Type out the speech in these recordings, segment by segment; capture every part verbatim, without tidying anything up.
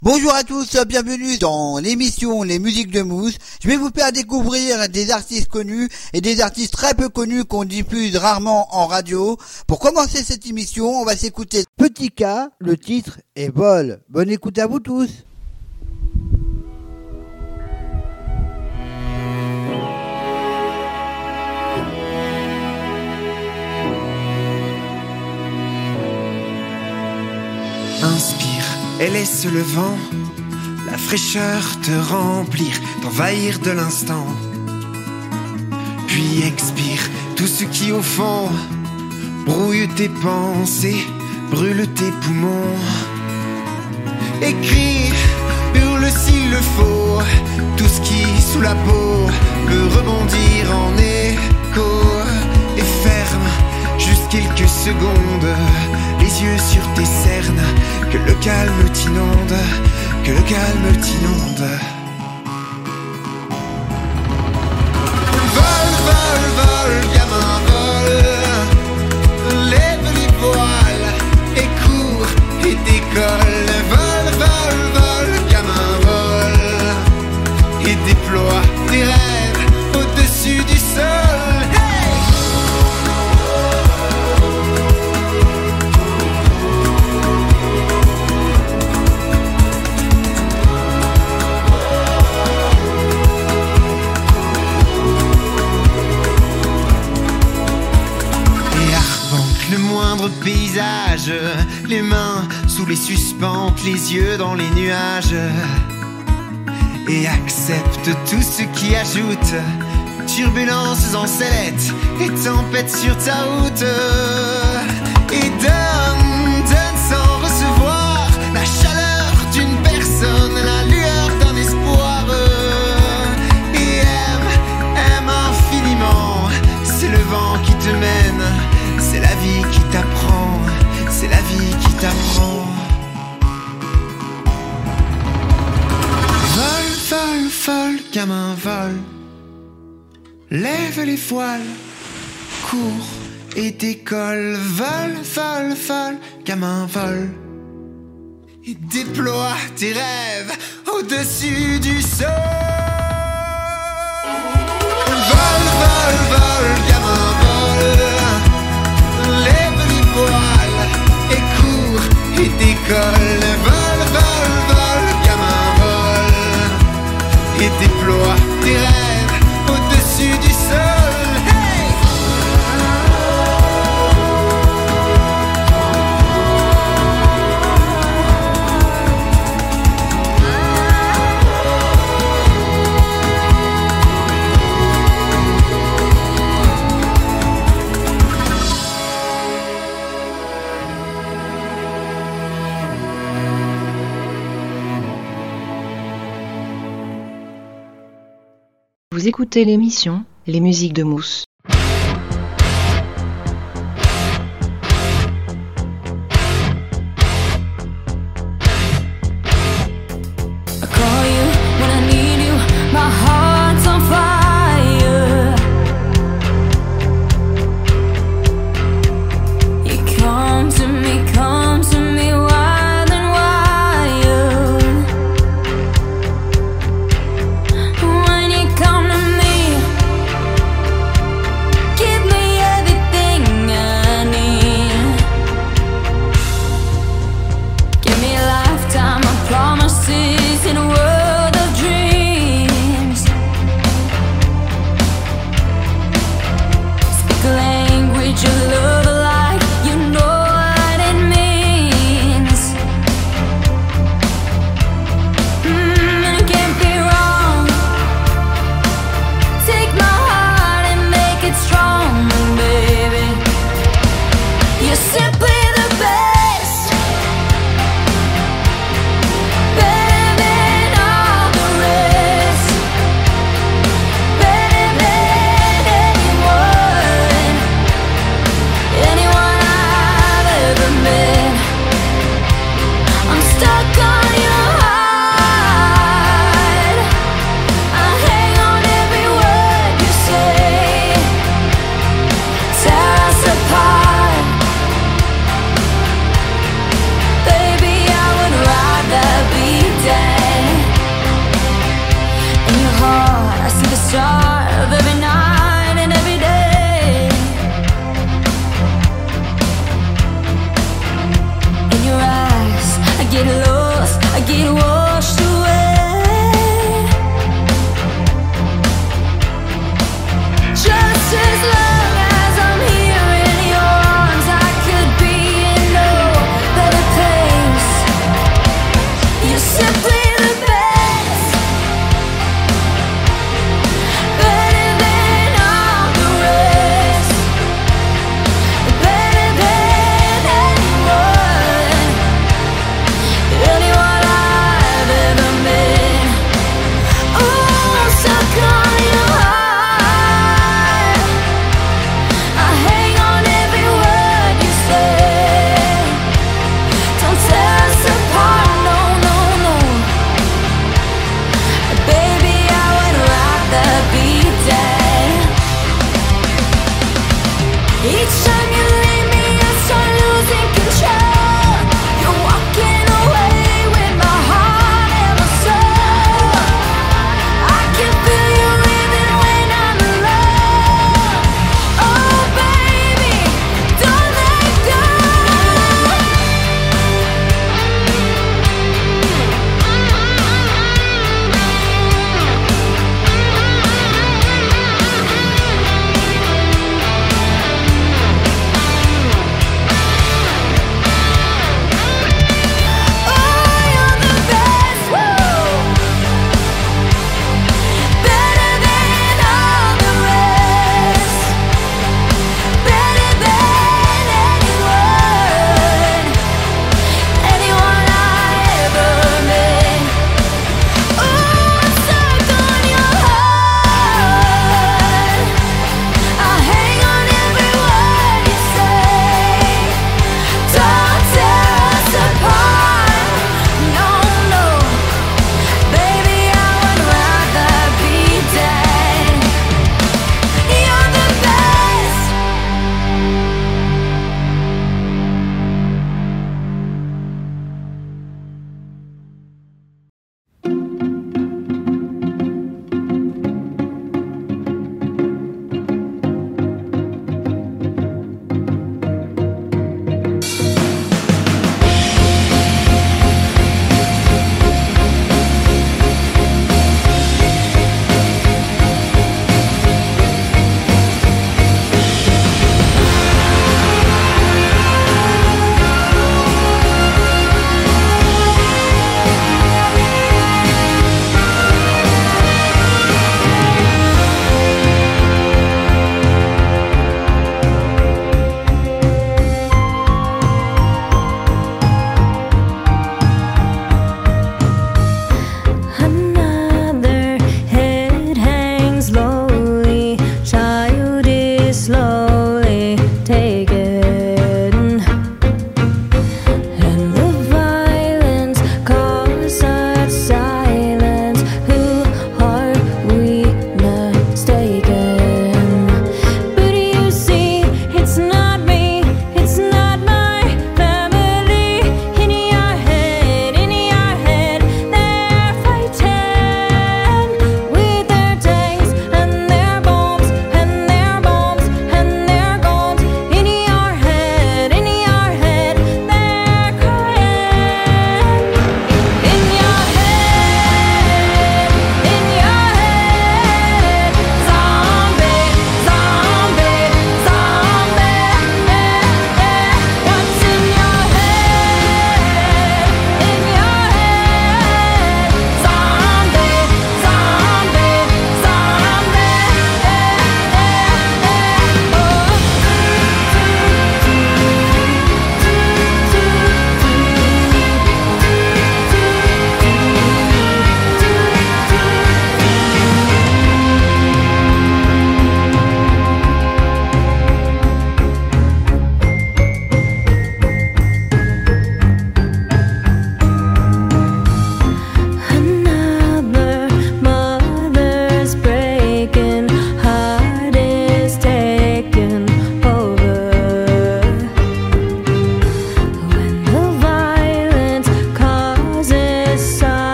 Bonjour à tous, bienvenue dans l'émission Les Musiques de Mousse. Je vais vous faire découvrir des artistes connus et des artistes très peu connus qu'on diffuse rarement en radio. Pour commencer cette émission, on va s'écouter Petit K, le titre est Vol. Bonne écoute à vous tous. Inspire et laisse le vent, la fraîcheur te remplir, t'envahir de l'instant. Puis expire tout ce qui au fond brouille tes pensées, brûle tes poumons. Écris, hurle s'il le faut, tout ce qui sous la peau peut rebondir en écho. Et ferme juste quelques secondes les yeux sur tes cernes, que le calme t'inonde, que le calme t'inonde. Vol, vol, vol, gamin, vol. Lève les voiles et cours et décolle. Vol, vol, vol, gamin, vol. Et déploie tes rêves au-dessus du sol. Le moindre paysage, les mains sous les suspentes, les yeux dans les nuages. Et accepte tout ce qui ajoute turbulences en sellette et tempête sur ta route. Et donne, donne sans recevoir la chaleur d'une personne, la lueur d'un espoir. Et aime, aime infiniment, c'est le vent qui te mène. C'est la vie qui t'apprend, c'est la vie qui t'apprend. Vol, vol, vol, gamin, vol. Lève les voiles, cours et décolle. Vol, vol, vol, gamin, vol. Et déploie tes rêves au-dessus du sol. Vol, vol, vol, gamin, vol. Lève les voiles et cours et décolle. Vol, vol, vol, gamin, vol. Et déploie tes rêves au-dessus du sol. Hey! Vous écoutez l'émission Les Musiques de Mousse. When you come to me heart, I see the start of every night and every day. In your eyes, I get lost, I get washed away. Just as long as I'm here in your arms, I could be in no better place. You're simply the best, better than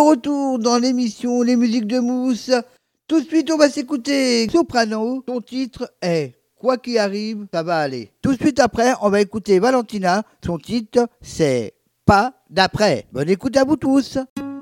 retour dans l'émission Les musiques de Mousse. Tout de suite, on va s'écouter Soprano. Son titre est Quoi qu'il arrive, ça va aller. Tout de suite après, on va écouter Valentina. Son titre, c'est Pas d'après. Bonne écoute à vous tous.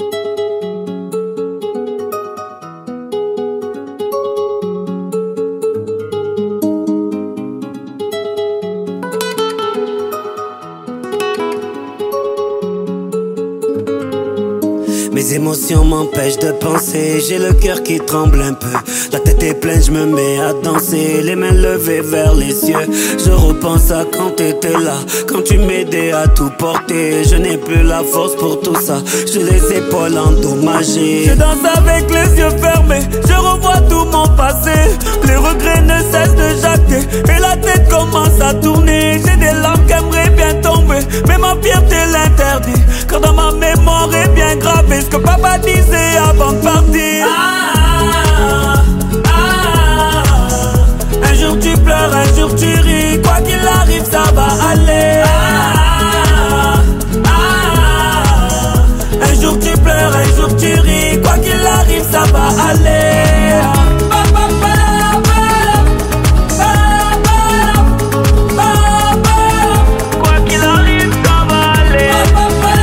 Mes émotions m'empêchent de penser, j'ai le cœur qui tremble un peu. La tête est pleine, je me mets à danser, les mains levées vers les cieux. Je repense à quand t'étais là, quand tu m'aidais à tout porter. Je n'ai plus la force pour tout ça, j'ai les épaules endommagées. Je danse avec les yeux fermés, je revois tout mon passé. Les regrets ne cessent de jacter, et la tête commence à tourner. J'ai des larmes qui aimeraient bien tomber, mais ma fierté l'interdit. Car dans ma mémoire est bien gravé ce que papa disait avant de partir. Ah, ah, ah. Un jour tu pleures, un jour tu ris. Quoi qu'il arrive, ça va aller. Ah, ah, ah. Un jour tu pleures, un jour tu ris. Quoi qu'il arrive, ça va aller. Ba, ba, ba, ba, ba, ba, ba, ba. Quoi qu'il arrive, ça va aller. Ba, ba, ba.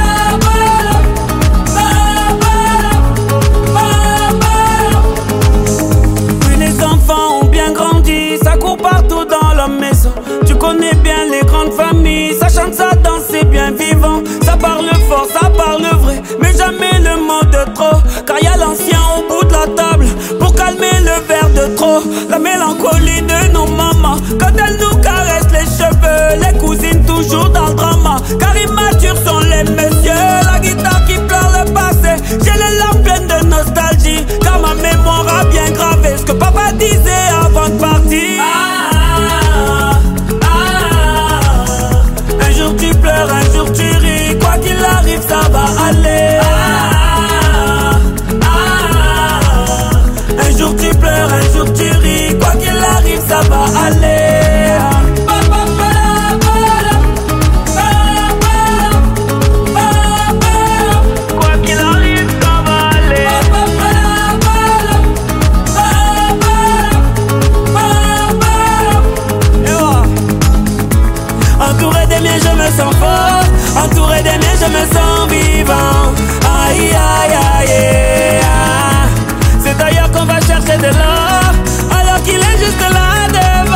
Partout dans la maison, tu connais bien les grandes familles. Ça chante, ça danse, c'est bien vivant. Ça parle fort, ça parle vrai, mais jamais le mot de trop. Car y a l'ancien au bout de la table pour calmer le verre de trop. La mélancolie de nos mamans quand elles nous caressent les cheveux. Les cousines toujours dans le drama, car immatures sont les messieurs. La guitare qui pleure le passé, j'ai les larmes pleines de nostalgie. Car ma mémoire a bien gravé ce que papa disait avant de partir. Ah, ah, ah. Un jour tu pleures, un jour tu ris. Quoi qu'il arrive, ça va aller. Ah, ah, ah. Un jour tu pleures, un jour tu ris. Quoi qu'il arrive, ça va aller. Ba, ba, ba, ba, ba, ba, ba, ba. Quoi qu'il arrive, ça va aller. Ba, ba, ba, ba, ba, ba, ba. Et voilà. Entouré des miens, je me sens fort. Entouré des miens, je me sens vivant. Aïe, aïe, aïe, aïe. C'est d'ailleurs qu'on va chercher de l'or, alors qu'il est juste là devant.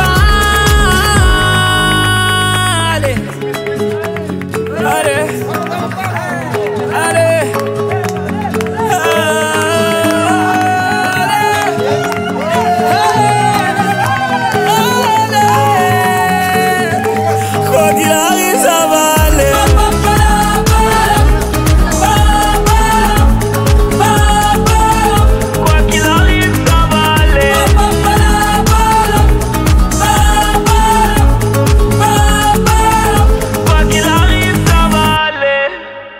Allez, allez, allez, allez. Quoi qu'il arrive, ça va aller. Quoi qu'il arrive, ça va aller. Quoi qu'il arrive, ça va aller.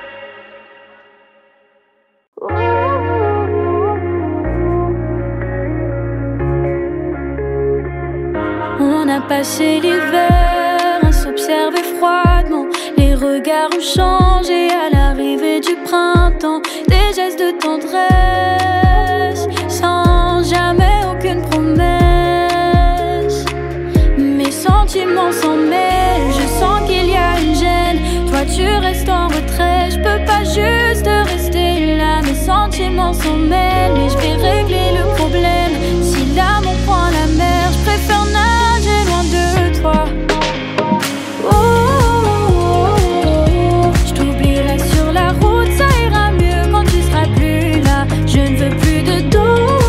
On a passé l'hiver à s'observer froidement. Les regards ont changé à l'arrivée du printemps. Des gestes de tendresse sans jamais aucune promesse. Mes sentiments s'en mêlent, je sens qu'il y a une gêne. Toi tu restes en retrait, je peux pas juste rester là. Mes sentiments s'en mêlent et je vais régler le problème. Si l'amour prend la mer, je préfère nager loin de toi. Oh, oh, oh, oh. Je t'oublierai sur la route, ça ira mieux quand tu seras plus là. Je ne veux plus de doute.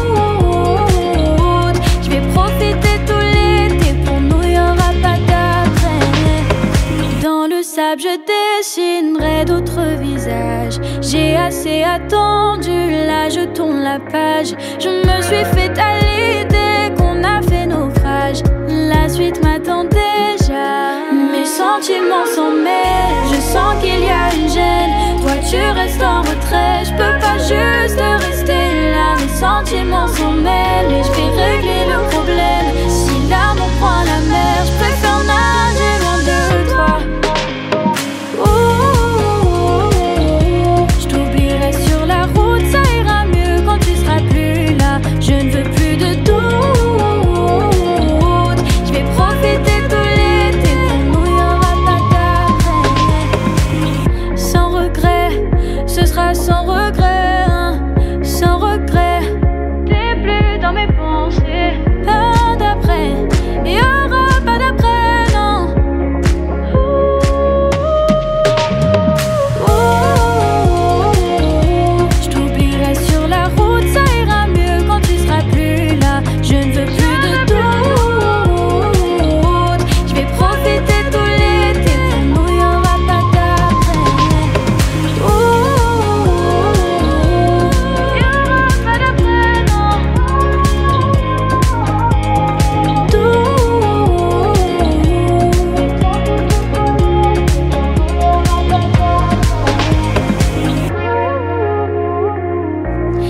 Je vais profiter tout l'été, pour nous y aura pas d'après. Dans le sable je dessinerai d'autres visages. J'ai assez attendu, là je tourne la page. Je me suis fait à l'idée qu'on a fait naufrage. La suite m'attend déjà. Mes sentiments s'en mêlent, je sens qu'il y a une gêne. Toi tu restes en retrait, je peux pas juste rester là. Mes sentiments s'en mêlent et je vais régler le problème. Si l'amour prend la mer, je préfère nager loin de toi. Oh, oh, oh, oh. Je t'oublierai sur la route, ça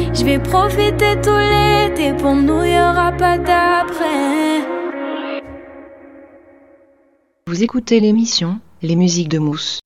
Je vais profiter tout l'été, pour nous y aura pas d'après. Vous écoutez l'émission Les musiques de Mousse.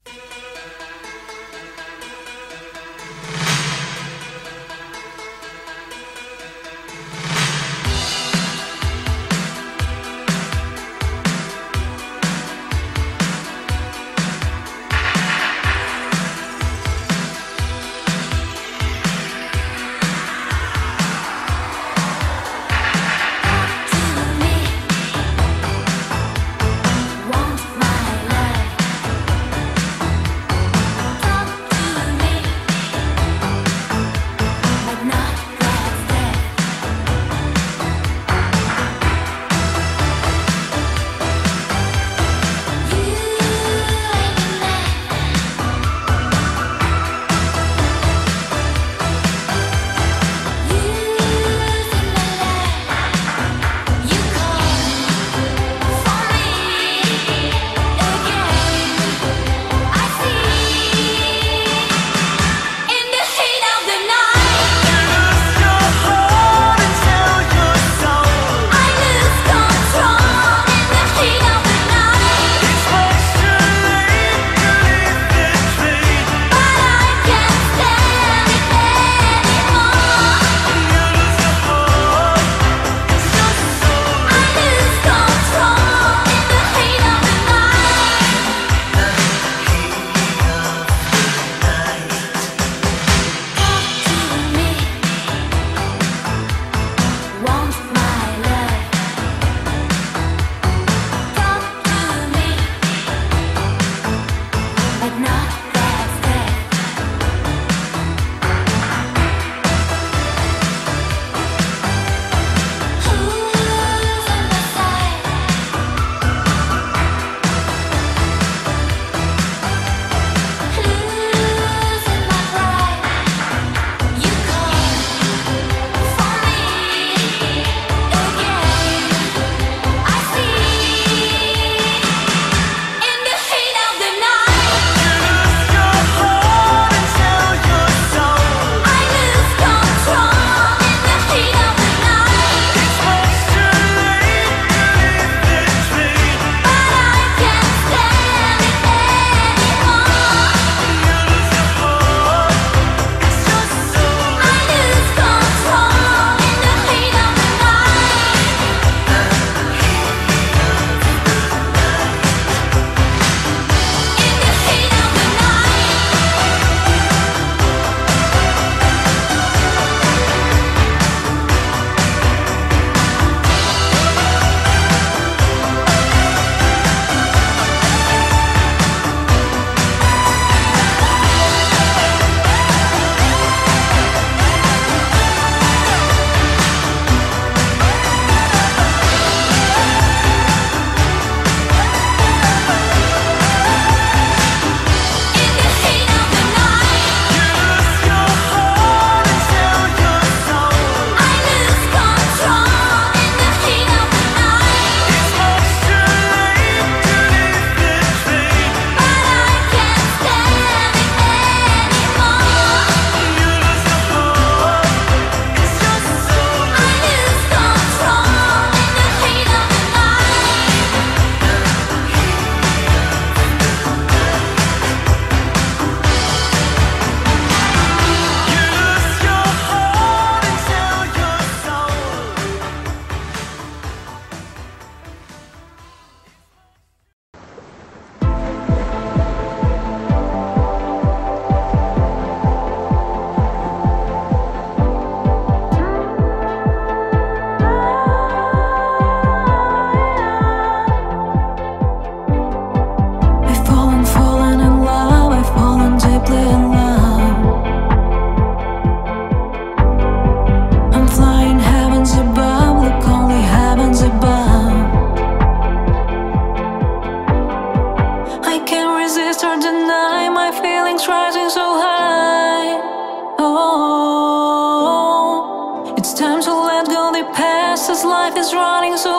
This life is running so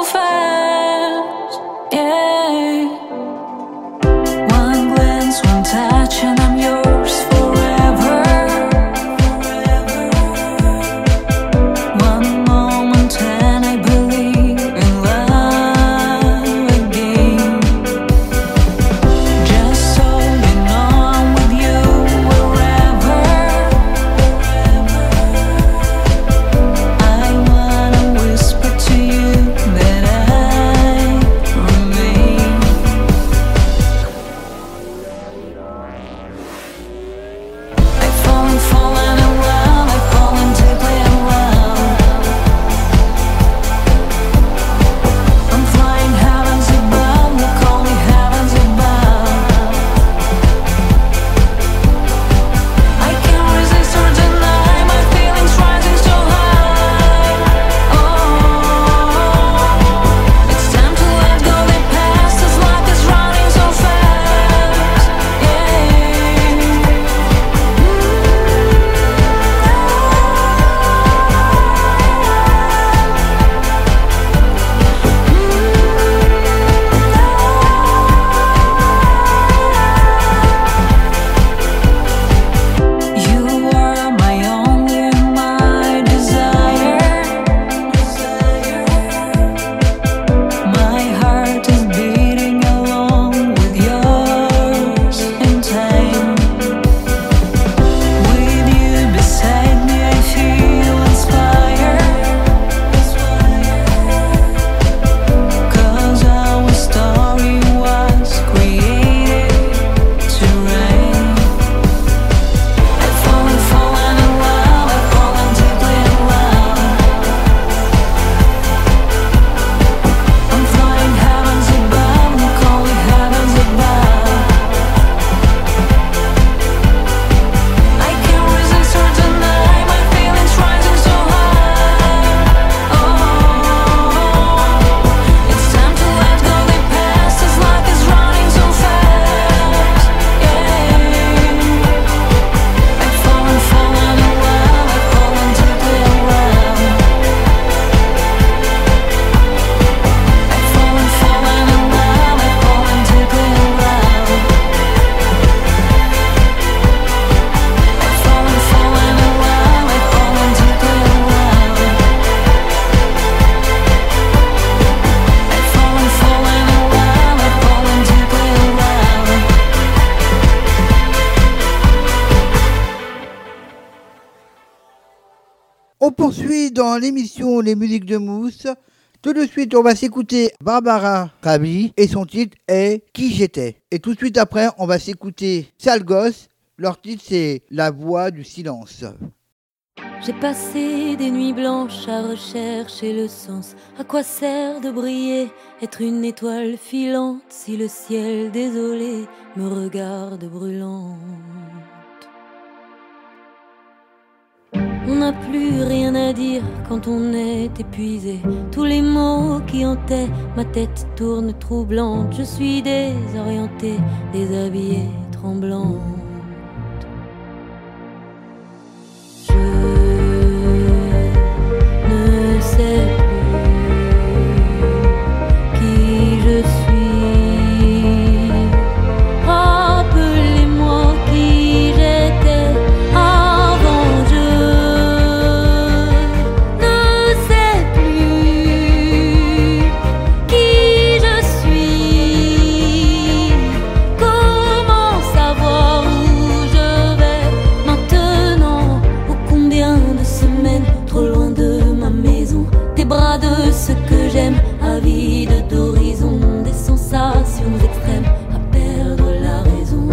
fast, yeah. One glance, one touch, and I'm yours forever, forever. On poursuit dans l'émission Les musiques de Mousse. Tout de suite, on va s'écouter Barbara Pravi et son titre est Qui j'étais. Et tout de suite après, on va s'écouter Sale Gosse. Leur titre, c'est La voix du silence. J'ai passé des nuits blanches à rechercher le sens. À quoi sert de briller, être une étoile filante si le ciel désolé me regarde brûlante? On n'a plus rien à dire quand on est épuisé. Tous les mots qui hantaient ma tête tourne troublante. Je suis désorientée, déshabillée, tremblante. Je ne sais plus qui je suis. Rappelez-moi qui j'étais avant. Je ne sais plus qui je suis. Comment savoir où je vais maintenant? Ô combien de semaines trop loin de ma maison, des bras de ce que j'aime, avide d'horizon, des sensations extrêmes à perdre la raison.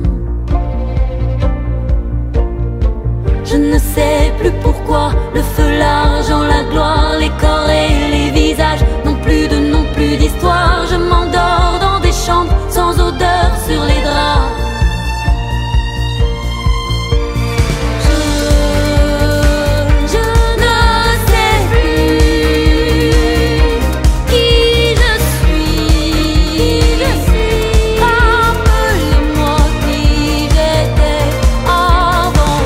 Je ne sais plus pourquoi le feu, l'argent, la gloire, les corps et les visages n'ont plus de nom, plus d'histoire. Je m'endors dans des chambres sans odeur sur les draps. Je, je ne sais plus qui je suis. Rappelez-moi qui j'étais avant.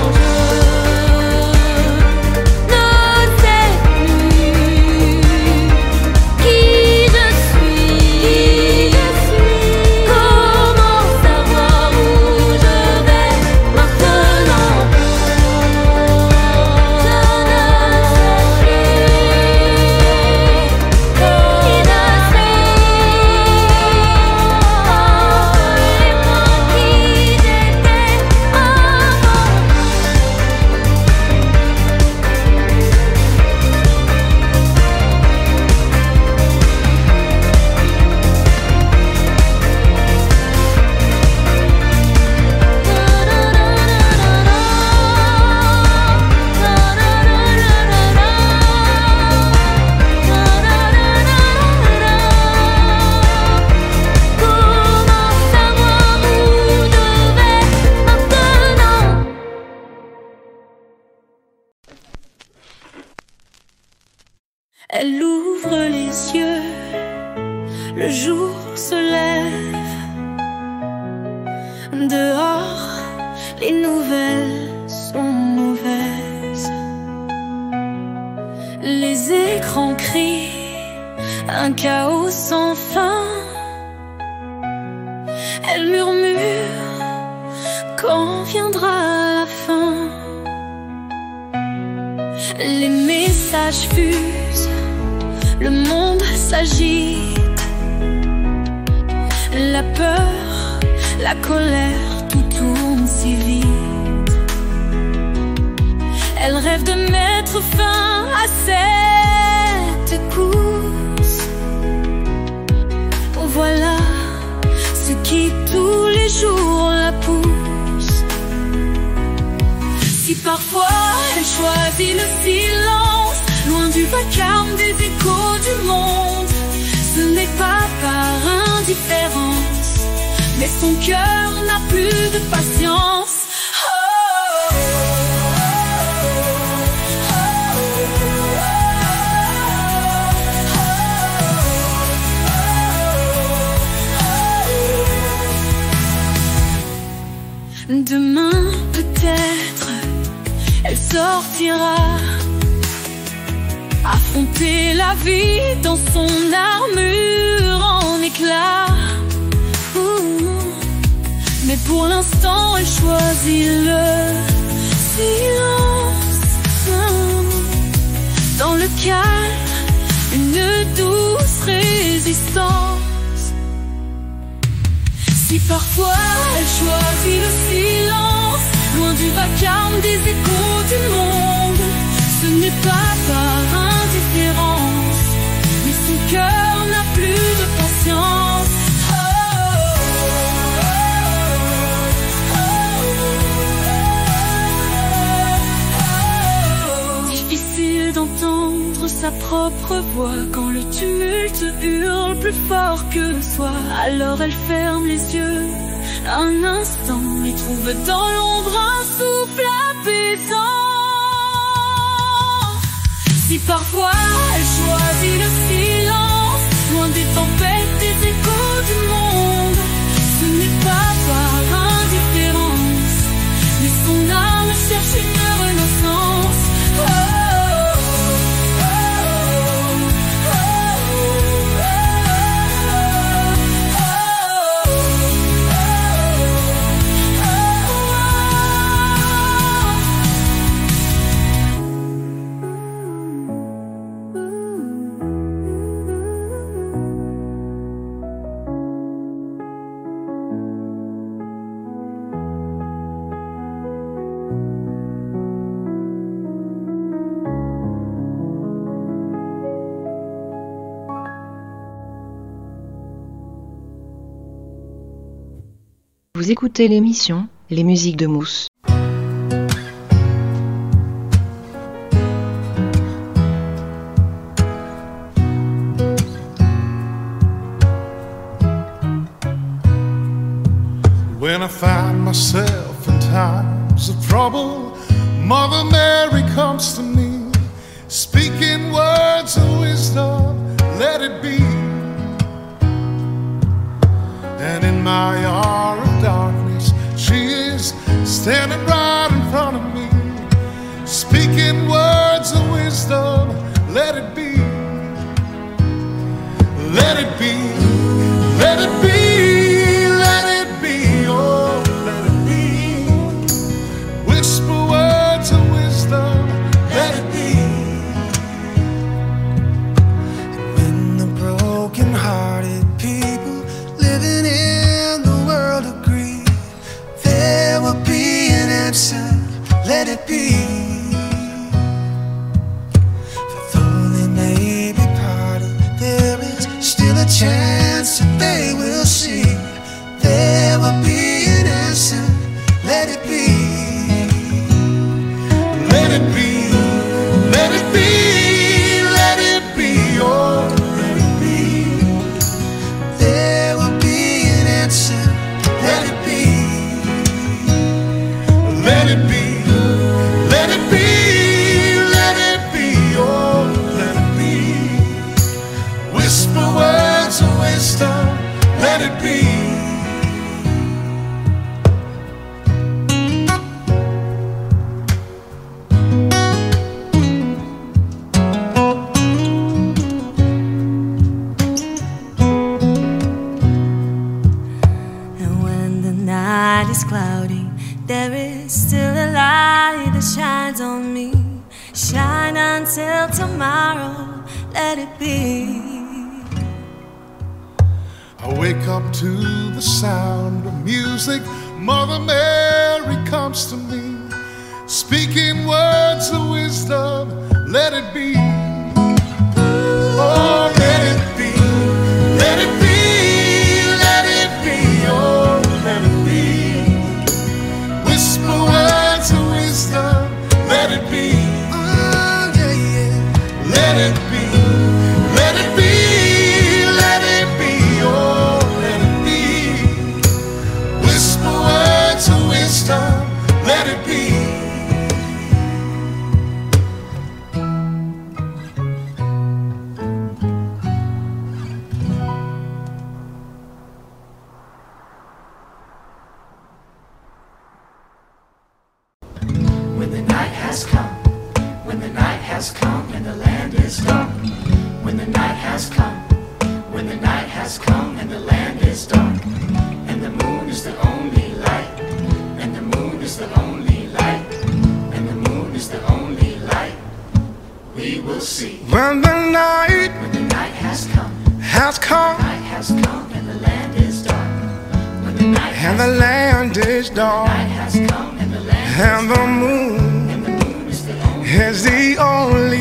Je ne sais plus qui je suis. Comment savoir où je vais maintenant? Je ne sais plus qui je Elle ouvre les yeux, le jour se lève. Dehors, les nouvelles sont mauvaises. Les écrans crient, un chaos sans fin. Elle murmure, quand viendra la fin? Les messages fusent, le monde s'agite. La peur, la colère, tout tourne si vite. Elle rêve de mettre fin à cette course. Voilà ce qui tous les jours la pousse. Si parfois elle choisit le silence, loin du vacarme des échos du monde, ce n'est pas par indifférence, mais son cœur n'a plus de patience. Demain peut-être elle sortira, affronter la vie dans son armure en éclats. Ouh. Mais pour l'instant elle choisit le silence. Dans le calme, une douce résistance. Si parfois elle choisit le silence, loin du vacarme des échos du monde, ce n'est n'est pas par indifférence, mais son cœur n'a plus de patience. Oh, oh, oh, oh. Difficile d'entendre sa propre voix quand le tumulte hurle plus fort que soi. Alors elle ferme les yeux un instant et trouve dans l'ombre un souffle apaisant. Si parfois elle choisit le silence, loin des tempêtes, des échos du monde, ce n'est pas par indifférence, mais son âme cherche une renaissance. Oh, Vous écoutez l'émission Les musiques de Mousse. When I find myself in times of trouble, Mother Mary comes to me, speaking words of wisdom, let it be. And in my hour of darkness, she is standing right in front of me, speaking words of wisdom, let it be. Let it be, let it be, let it be, oh, let it be. Whisper words of wisdom, let it be. When the broken-hearted people living in the world agree, there will be an answer, let it be. For though they may be parted, there is still a chance that they will see. There will be an answer, let it be. Let it be, let it be, let it be, oh, let it be. There will be an answer, let it be. Let it be, let it be, let it be, oh, let it be. Whisper words of wisdom, let it be. And when the night is cloudy, there is still a light that shines on me. Shine until tomorrow, let it be. I wake up to the sound of music. Mother Mary comes to me, speaking words of wisdom, let it be. Oh, let it be, let it be, let it be, oh, let it be. Whisper words of wisdom, let it be. Oh, yeah, yeah. Let it be, let it be, let it be, oh, let it be. Whisper words of wisdom, let it be. When the night has come, when the night has come and the land is dark. When the night has come, when the night has come and the land is dark. And the moon is the only light, and the moon is the only light, and the moon is the only light we will see. When the night, when the night has come, has come, the night has come and the land is dark. When the night and the land is dark, night has come and the land and the moon and the moon is the only is the only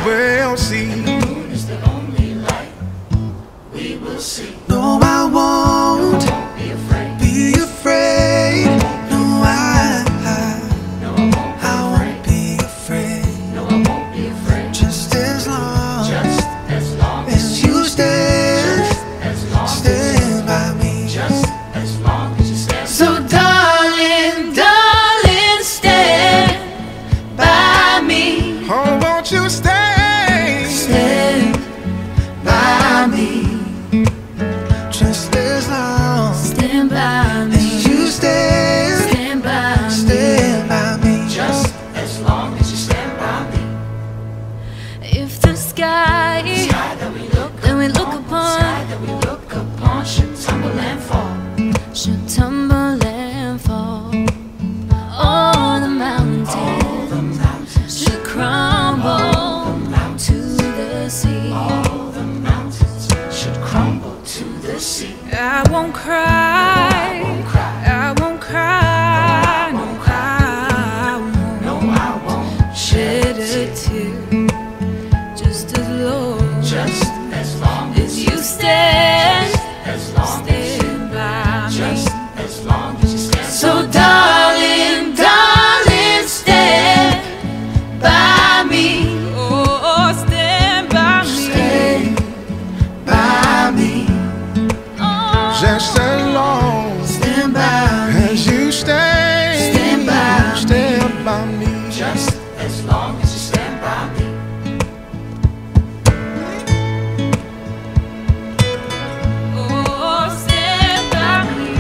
will see. The moon is the only light we will see. No, I won't, I won't be afraid. be afraid. No, I, No, I won't I won't be afraid. No, I won't be afraid. Just as long Just as long as as you stand, Just as long stand by me. Just as long as you stand. So darling, darling, stand by me. Oh, won't you stay? Stand by me. Just as long Stand by me. as you stand, Stand by me. stand by me. Just as long as you stand by me. If the sky Sky that we look that we look Sky upon that we look upon should tumble and fall. should tumble and fall, all the mountains All the mountains should crumble to the sea. All the mountains should crumble to the sea. I won't cry, I won't cry, no, I won't No, I won't shed a tear, just as long Just as long as you stand, as long as stand by me. Just as long as you stand. So darling, darling, stand by me. Oh, stand by me. Stay by me. Oh, Just as long stand by me. as you stay, Stand by me. stand by me. Just as long as you stand by me. Oh, stand by me.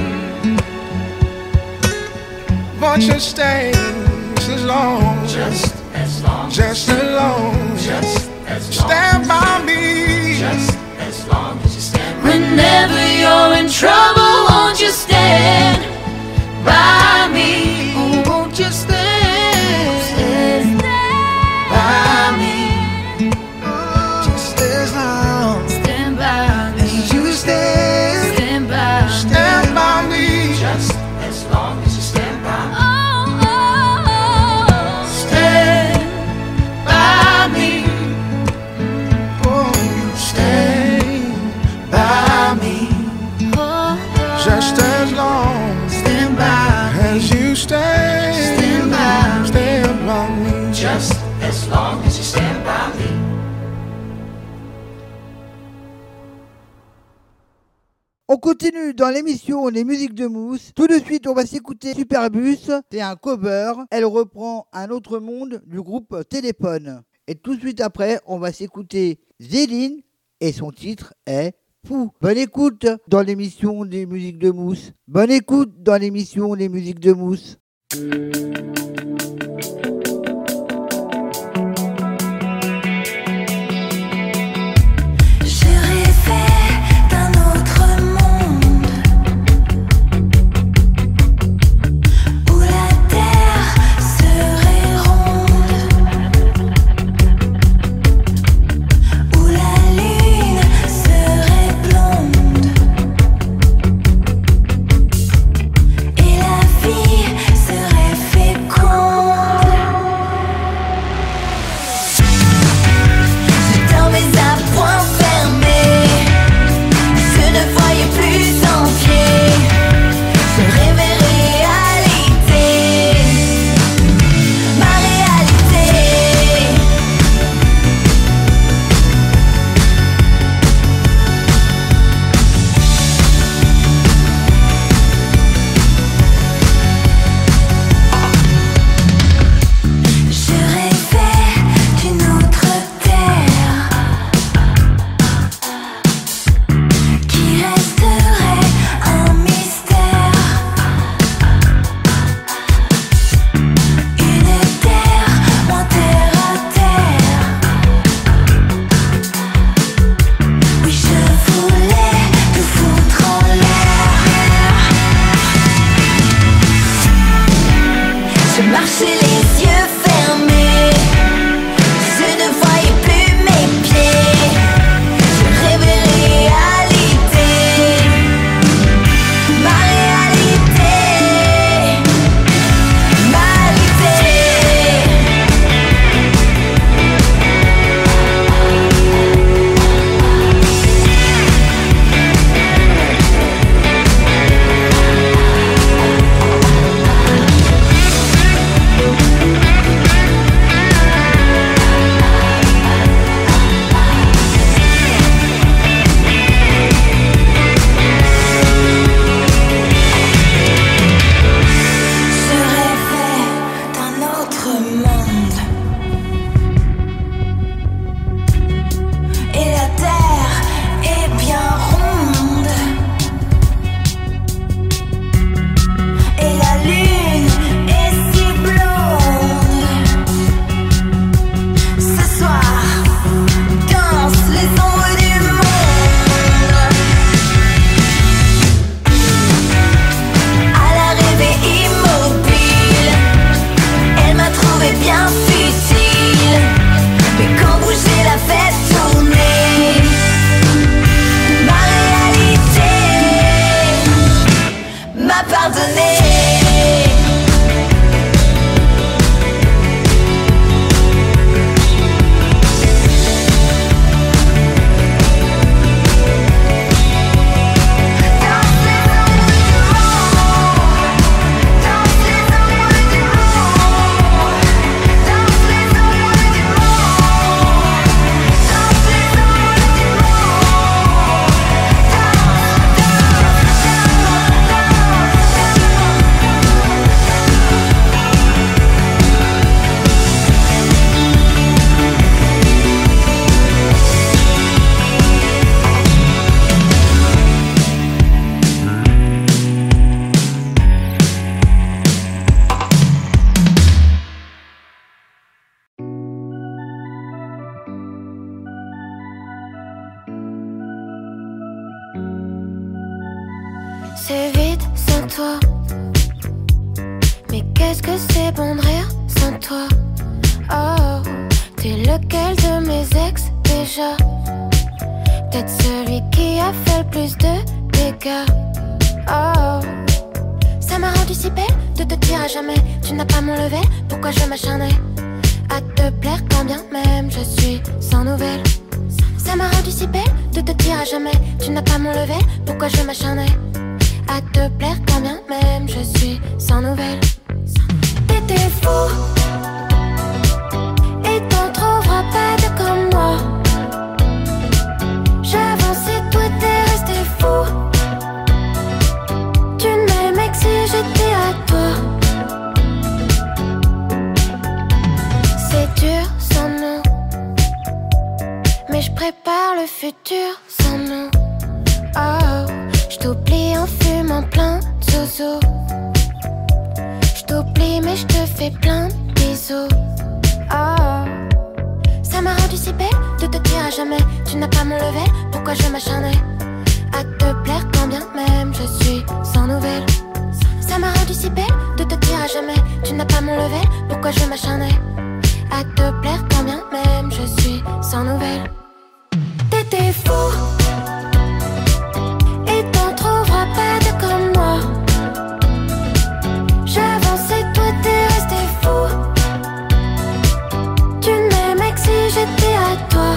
Won't you stay as long, Just as long just as long, Just as long stand by me. Just as long as you stand by me. Whenever you're in trouble, won't you stand by me? Oh, won't you stand, stand by me? Just as long Stand by me. as you stand, Stand by me. stand by me. Just as long as you stand by me. Oh, oh, oh. Stand by me. Oh, you stay by me. Oh, oh. Just as long Stand by me. as you stay, Stand by me. stand by me. Just as long as you stand by me. On continue dans l'émission Les musiques de Mousse. Tout de suite, on va s'écouter Superbus. C'est un cover. Elle reprend Un autre monde du groupe Téléphone. Et tout de suite après, on va s'écouter Zéline et son titre est Fou. Bonne écoute dans l'émission des musiques de Mousse. Bonne écoute dans l'émission Les musiques de Mousse. J'ai rêvé d'un autre monde où la terre serait ronde, où la lune serait blonde et la vie serait féconde. C'est vide sans toi. Mais qu'est-ce que c'est bon de rire sans toi? Oh, t'es lequel de mes ex déjà? Peut-être celui qui a fait le plus de dégâts. Oh, ça m'a rendu si belle de te dire à jamais tu n'as pas mon level. Pourquoi je m'acharnerais à te plaire quand bien même je suis sans nouvelles? Ça m'a rendu si belle de te dire à jamais tu n'as pas mon level. Pourquoi je m'acharnerais à te plaire quand bien même je suis sans nouvelles? T'étais fou et t'en trouveras pas de comme moi. J'avançais, toi t'es resté fou. Tu m'aimais que si j'étais à toi. C'est dur sans nous, mais je prépare le futur sans nous. Oh, je t'oublie en fumant plein de zozo. Je t'oublie mais je te fais plein de bisous. Oh, ça m'a rendu si belle de te dire à jamais tu n'as pas mon level. Pourquoi je m'acharnerais à te plaire quand bien même je suis sans nouvelles? Ça m'a rendu si belle de te dire à jamais tu n'as pas mon level. Pourquoi je m'acharnerais à te plaire quand bien même je suis sans nouvelles? T'étais fou et t'en trouveras pas de comme moi. J'avançais, toi t'es resté fou. Tu m'aimais que si j'étais à toi.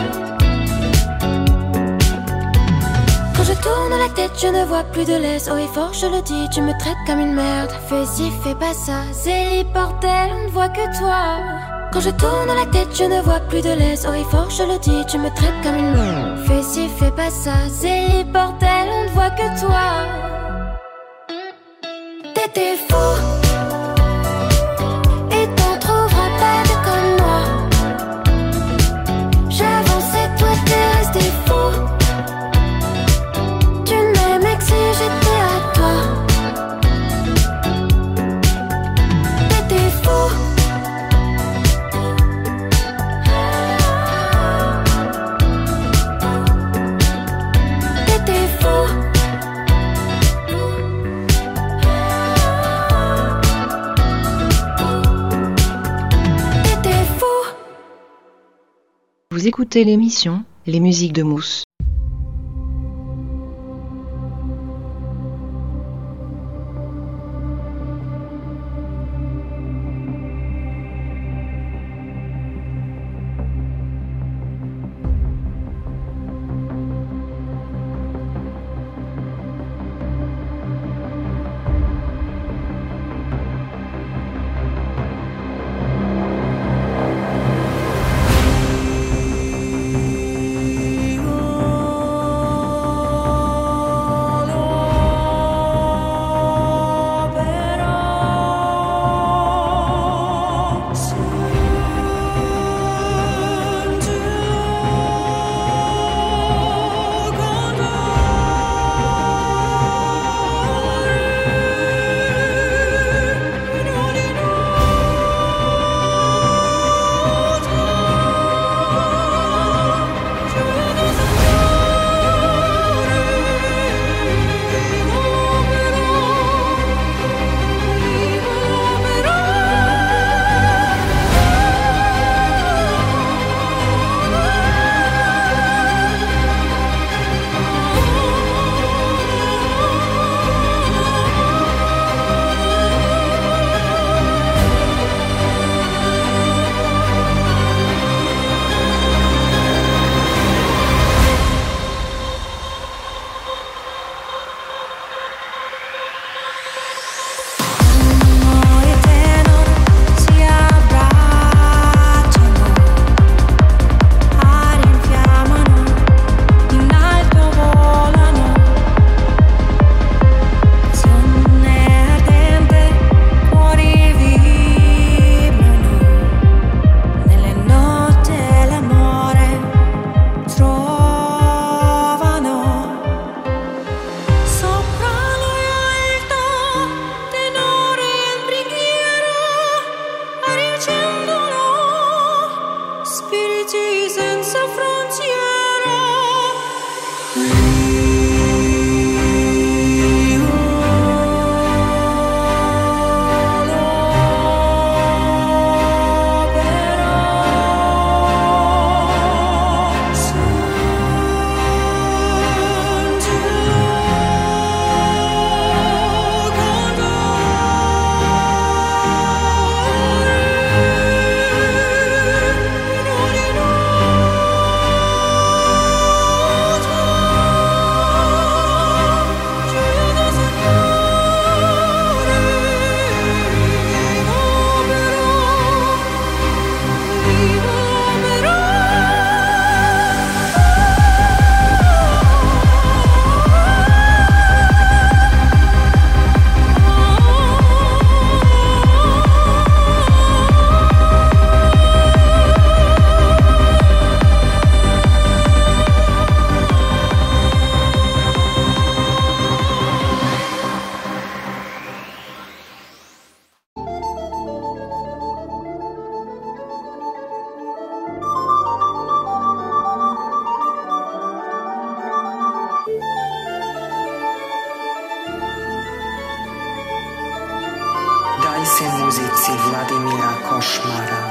Quand je tourne la tête, je ne vois plus de laisse. Oh et fort, je le dis, tu me traites comme une merde. Fais ci, fais pas ça, Zélie, bordel, on ne voit que toi. Quand je tourne la tête, je ne vois plus de laisse. Oh et fort, je le dis, tu me traites comme une merde. Fais ci, fais pas ça, Zélie, bordel, on ne voit que toi. T'étais fou et t'en trouveras pas de comme moi. J'avançais, toi t'es resté fou. Tu m'aimais que si j'étais à toi. T'étais fou. T'étais fou. T'étais fou. Vous écoutez l'émission Les musiques de Mousse. Oh koszmara.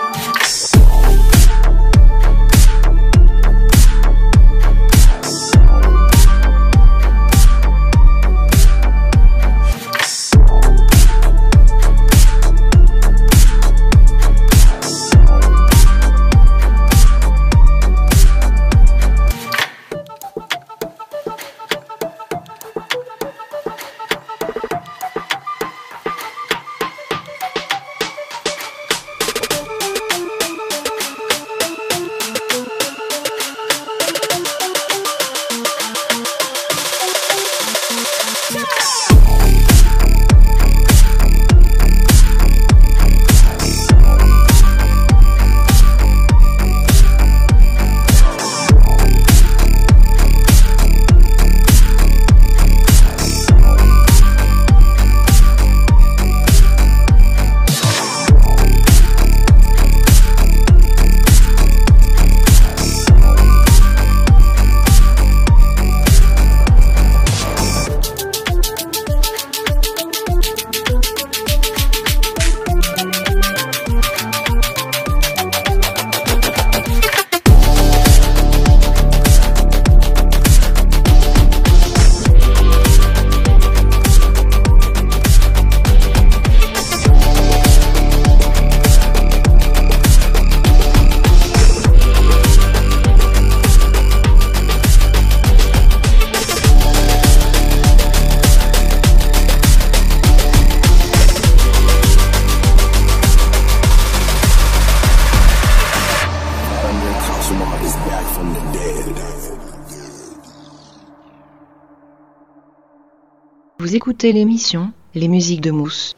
Vous écoutez l'émission Les musiques de Mousse.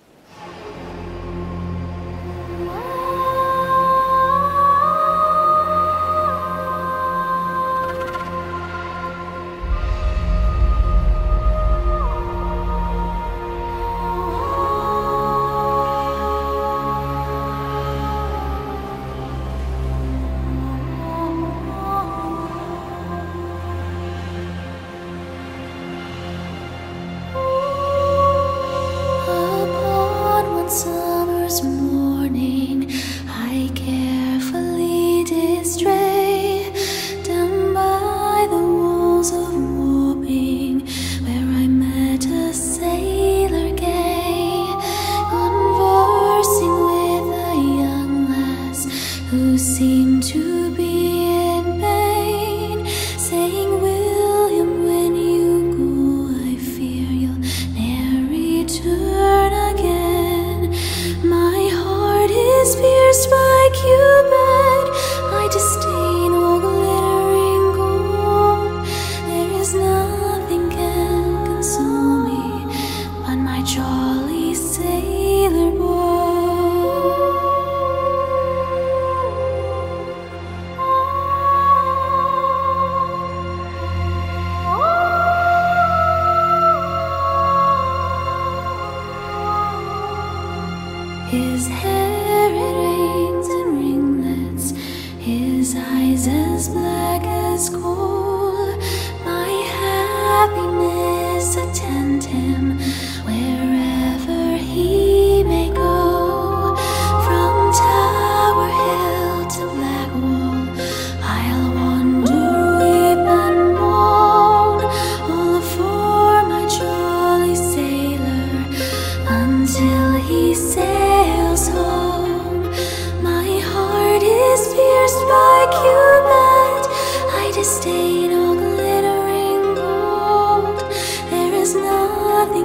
His hair, it rains in ringlets, his eyes as black as coal. My happiness attend him wherever he may go. From Tower Hill to Black Wall, I'll wander, weep and moan, all for my jolly sailor until he sails home. My heart is pierced by Cupid, I disdain all glittering gold. There is nothing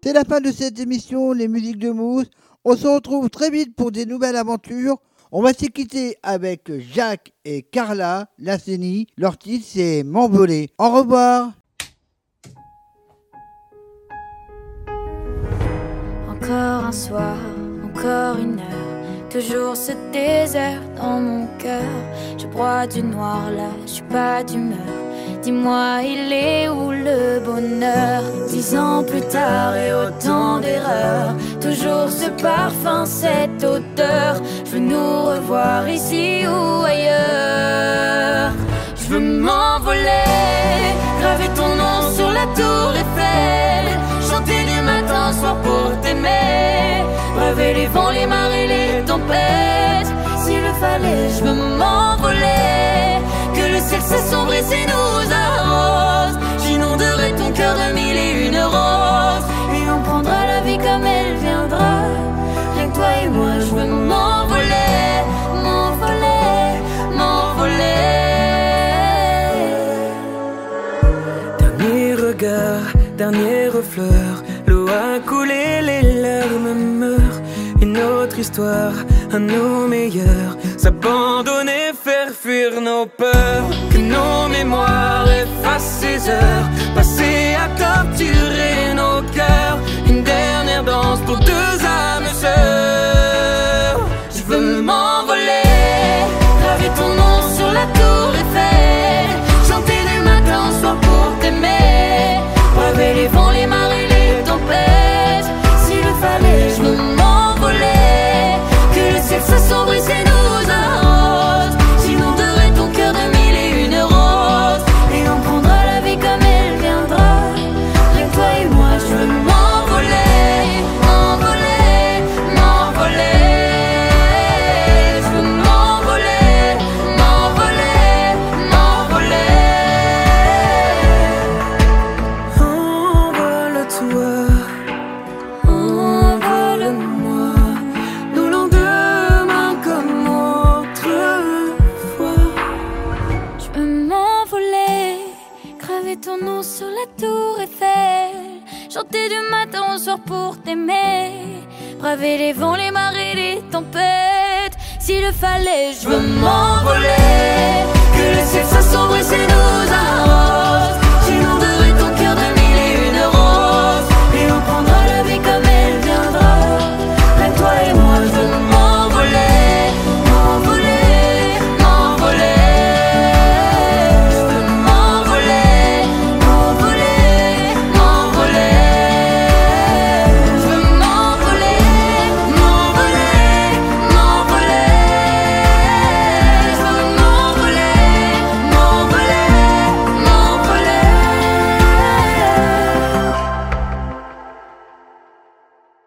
C'est la fin de cette émission, les musiques de Mousse. On se retrouve très vite pour des nouvelles aventures. On va se quitter avec Jacques et Carla Lasseni. Leur titre, c'est M'envoler. Au revoir. Encore un soir, encore une heure, toujours ce désert dans mon cœur. Je broie du noir là, je suis pas d'humeur. Dis-moi, il est où le bonheur? Dix ans plus tard et autant d'erreurs, toujours ce parfum, cette odeur. Je veux nous revoir ici ou ailleurs. Je veux m'envoler, graver ton nom sur la tour Eiffel, chanter du matin au soir pour t'aimer, braver les vents, les marées, les tempêtes. S'il le fallait, je veux m'envoler, que le ciel s'assombrisse et nous arrose. J'inonderai ton cœur de mille et une roses, et on prendra la vie comme elle viendra. Rien que toi et moi, je veux m'envoler, m'envoler, m'envoler. Dernier regard, dernière fleur, l'eau a coulé, les larmes meurent. Une autre histoire, à nos meilleurs, s'abandonner, faire fuir nos peurs. Que nos mémoires effacent ces heures passées à torturer nos cœurs. Une dernière danse pour deux âmes sœurs. Je veux m'envoler, graver ton nom sur la tour Eiffel, chanter du matin au soir pour t'aimer, braver les vents, les marées, les tempêtes. S'il le fallait, je veux m'envoler, que le ciel s'assombrisse et nous arrose. J'inonderai ton cœur de mille et une roses, et on prendra la vie comme elle viendra. Rien que toi et moi, je veux m'envoler, m'envoler, m'envoler. Je veux m'envoler, m'envoler, m'envoler. Envole-toi, envole-moi, nos lendemains comme autrefois. Je veux m'envoler, graver ton nom sur la tour Eiffel, chanter du matin au soir pour t'aimer, braver les vents, les marées, les tempêtes. S'il le fallait, je veux m'envoler, que le ciel s'assombrisse et nous arrose.